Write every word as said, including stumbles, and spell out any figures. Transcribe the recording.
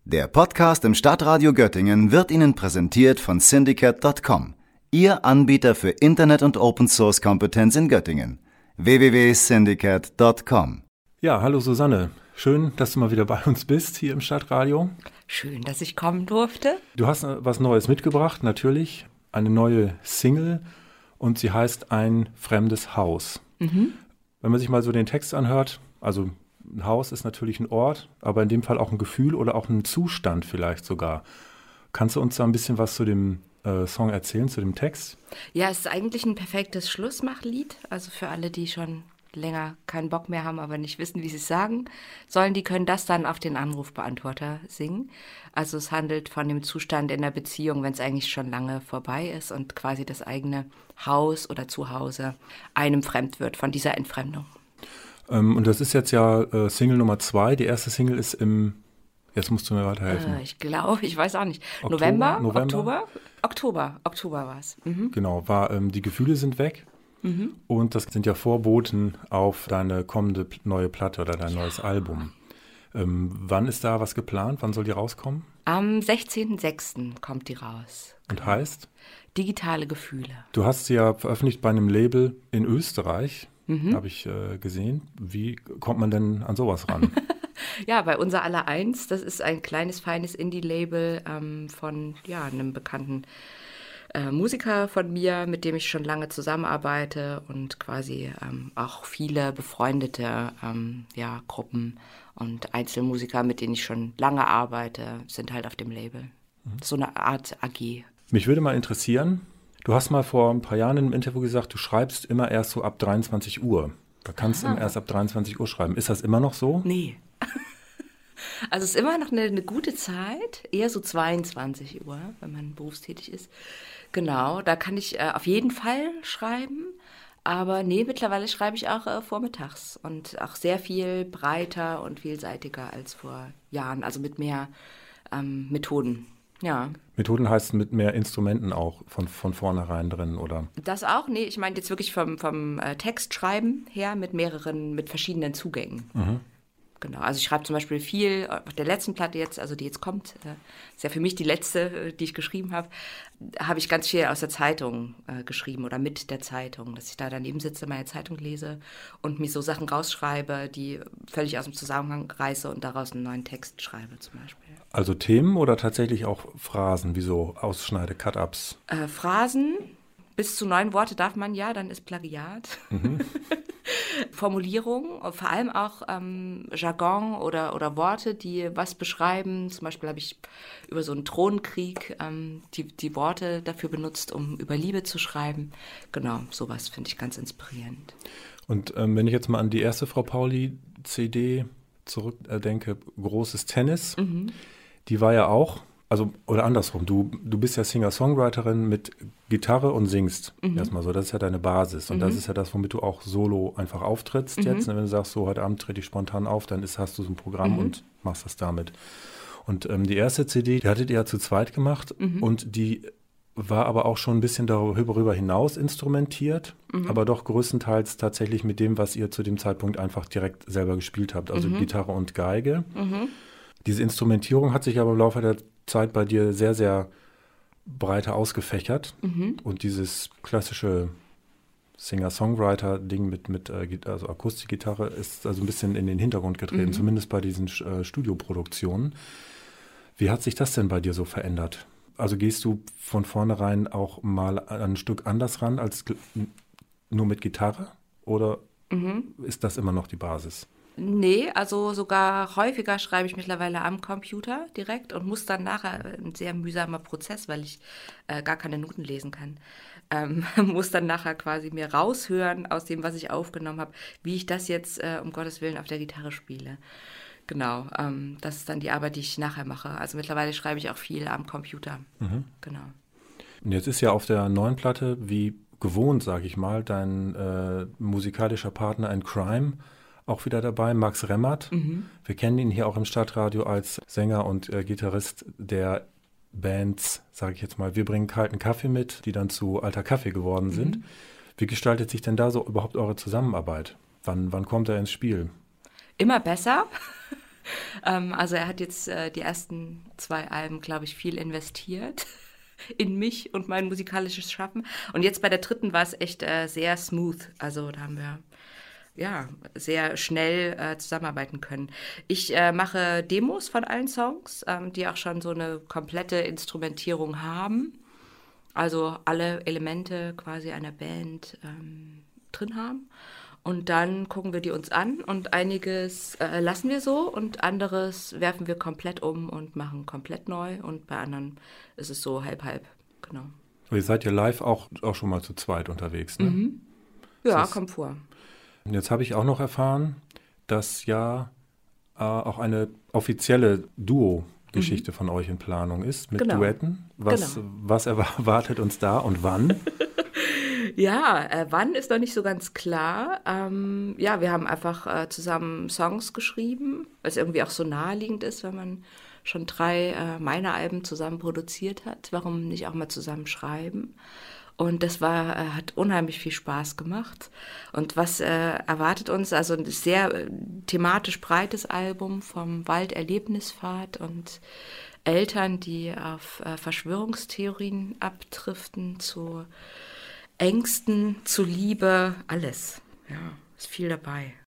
Der Podcast im Stadtradio Göttingen wird Ihnen präsentiert von Syndicate Punkt com, Ihr Anbieter für Internet- und Open-Source-Kompetenz in Göttingen. w w w punkt syndicate punkt com. Ja, hallo Susanne. Schön, dass du mal wieder bei uns bist hier im Stadtradio. Schön, dass ich kommen durfte. Du hast was Neues mitgebracht, natürlich. Eine neue Single und sie heißt Ein fremdes Haus. Mhm. Wenn man sich mal so den Text anhört, also ein Haus ist natürlich ein Ort, aber in dem Fall auch ein Gefühl oder auch ein Zustand vielleicht sogar. Kannst du uns da ein bisschen was zu dem äh, Song erzählen, zu dem Text? Ja, es ist eigentlich ein perfektes Schlussmachlied. Also für alle, die schon länger keinen Bock mehr haben, aber nicht wissen, wie sie es sagen sollen, die können das dann auf den Anrufbeantworter singen. Also es handelt von dem Zustand in der Beziehung, wenn es eigentlich schon lange vorbei ist und quasi das eigene Haus oder Zuhause einem fremd wird von dieser Entfremdung. Ähm, und das ist jetzt ja äh, Single Nummer zwei. Die erste Single ist im, jetzt musst du mir weiterhelfen. Äh, ich glaube, ich weiß auch nicht. Oktober, November? November? Oktober? Oktober, Oktober war es. Mhm. Genau, war ähm, Die Gefühle sind weg. Mhm. Und das sind ja Vorboten auf deine kommende neue Platte oder dein ja. neues Album. Ähm, wann ist da was geplant? Wann soll die rauskommen? Am sechzehnten sechsten kommt die raus. Und genau. Heißt? Digitale Gefühle. Du hast sie ja veröffentlicht bei einem Label in Österreich, mhm. habe ich äh, gesehen. Wie kommt man denn an sowas ran? Ja, bei Unser aller Eins, das ist ein kleines, feines Indie-Label ähm, von ja, einem bekannten äh, Musiker von mir, mit dem ich schon lange zusammenarbeite und quasi ähm, auch viele befreundete ähm, ja, Gruppen und Einzelmusiker, mit denen ich schon lange arbeite, sind halt auf dem Label. Mhm. So eine Art A G. Mich würde mal interessieren, du hast mal vor ein paar Jahren in einem Interview gesagt, du schreibst immer erst so ab dreiundzwanzig Uhr. Da kannst du immer erst ab dreiundzwanzig Uhr schreiben. Ist das immer noch so? Nee. Also es ist immer noch eine, eine gute Zeit, eher so zweiundzwanzig Uhr, wenn man berufstätig ist. Genau, da kann ich äh, auf jeden Fall schreiben. Aber nee, mittlerweile schreibe ich auch äh, vormittags und auch sehr viel breiter und vielseitiger als vor Jahren, also mit mehr ähm, Methoden. Ja. Methoden heißt mit mehr Instrumenten auch von, von vornherein drin, oder? Das auch, nee, ich meine jetzt wirklich vom, vom äh, Textschreiben her mit mehreren, mit verschiedenen Zugängen. Mhm. Genau, also ich schreibe zum Beispiel viel auf der letzten Platte jetzt, also die jetzt kommt, äh, ist ja für mich die letzte, äh, die ich geschrieben habe, habe ich ganz viel aus der Zeitung äh, geschrieben oder mit der Zeitung, dass ich da daneben sitze, meine Zeitung lese und mir so Sachen rausschreibe, die völlig aus dem Zusammenhang reiße und daraus einen neuen Text schreibe zum Beispiel. Also Themen oder tatsächlich auch Phrasen, wie so Ausschneide, Cut-Ups? Äh, Phrasen, bis zu neun Worte darf man ja, dann ist Plagiat. Mhm. Formulierung, vor allem auch ähm, Jargon oder, oder Worte, die was beschreiben. Zum Beispiel habe ich über so einen Thronenkrieg ähm, die, die Worte dafür benutzt, um über Liebe zu schreiben. Genau, sowas finde ich ganz inspirierend. Und ähm, wenn ich jetzt mal an die erste Frau Pauli-C D zurückdenke, Großes Tennis, mhm. die war ja auch, also oder andersrum, du, du bist ja Singer-Songwriterin mit Gitarre und singst mhm. erstmal so, das ist ja deine Basis und mhm. das ist ja das, womit du auch solo einfach auftrittst mhm. jetzt. Und wenn du sagst, so heute Abend trete ich spontan auf, dann ist, hast du so ein Programm mhm. und machst das damit. Und ähm, die erste C D, die hattet ihr ja zu zweit gemacht mhm. und die war aber auch schon ein bisschen darüber hinaus instrumentiert, mhm. aber doch größtenteils tatsächlich mit dem, was ihr zu dem Zeitpunkt einfach direkt selber gespielt habt, also mhm. Gitarre und Geige. Mhm. Diese Instrumentierung hat sich aber im Laufe der Zeit bei dir sehr, sehr breiter ausgefächert. Mhm. Und dieses klassische Singer-Songwriter-Ding mit, mit also Akustikgitarre ist also ein bisschen in den Hintergrund getreten, mhm. zumindest bei diesen äh, Studioproduktionen. Wie hat sich das denn bei dir so verändert? Also gehst du von vornherein auch mal ein Stück anders ran als nur mit Gitarre? Oder mhm. ist das immer noch die Basis? Nee, also sogar häufiger schreibe ich mittlerweile am Computer direkt und muss dann nachher, ein sehr mühsamer Prozess, weil ich äh, gar keine Noten lesen kann, ähm, muss dann nachher quasi mir raushören aus dem, was ich aufgenommen habe, wie ich das jetzt äh, um Gottes Willen auf der Gitarre spiele. Genau, ähm, das ist dann die Arbeit, die ich nachher mache. Also mittlerweile schreibe ich auch viel am Computer. Mhm. Genau. Und jetzt ist ja auf der neuen Platte, wie gewohnt, sage ich mal, dein äh, musikalischer Partner in Crime auch wieder dabei, Max Remmert. Mhm. Wir kennen ihn hier auch im Stadtradio als Sänger und äh, Gitarrist der Bands, sage ich jetzt mal, Wir bringen kalten Kaffee mit, die dann zu Alter Kaffee geworden sind. Mhm. Wie gestaltet sich denn da so überhaupt eure Zusammenarbeit? Wann, wann kommt er ins Spiel? Immer besser. ähm, also er hat jetzt äh, die ersten zwei Alben, glaube ich, viel investiert in mich und mein musikalisches Schaffen. Und jetzt bei der dritten war es echt äh, sehr smooth. Also da haben wir ja sehr schnell äh, zusammenarbeiten können. Ich äh, mache Demos von allen Songs, ähm, die auch schon so eine komplette Instrumentierung haben. Also alle Elemente quasi einer Band ähm, drin haben. Und dann gucken wir die uns an und einiges äh, lassen wir so und anderes werfen wir komplett um und machen komplett neu. Und bei anderen ist es so halb, halb. Genau. Ihr seid ja live auch, auch schon mal zu zweit unterwegs, ne? Mhm. Ja, ist, kommt vor. Und jetzt habe ich auch noch erfahren, dass ja äh, auch eine offizielle Duo-Geschichte mhm. von euch in Planung ist mit genau. Duetten. Was, genau. was erwartet uns da und wann? Ja, äh, wann ist noch nicht so ganz klar. Ähm, ja, wir haben einfach äh, zusammen Songs geschrieben, weil es irgendwie auch so naheliegend ist, wenn man schon drei äh, meiner Alben zusammen produziert hat. Warum nicht auch mal zusammen schreiben? Und das war, äh, hat unheimlich viel Spaß gemacht. Und was äh, erwartet uns? Also ein sehr äh, thematisch breites Album vom Walderlebnisfahrt und Eltern, die auf äh, Verschwörungstheorien abdriften, zu Ängsten, zu Liebe, alles. Ja, ist viel dabei.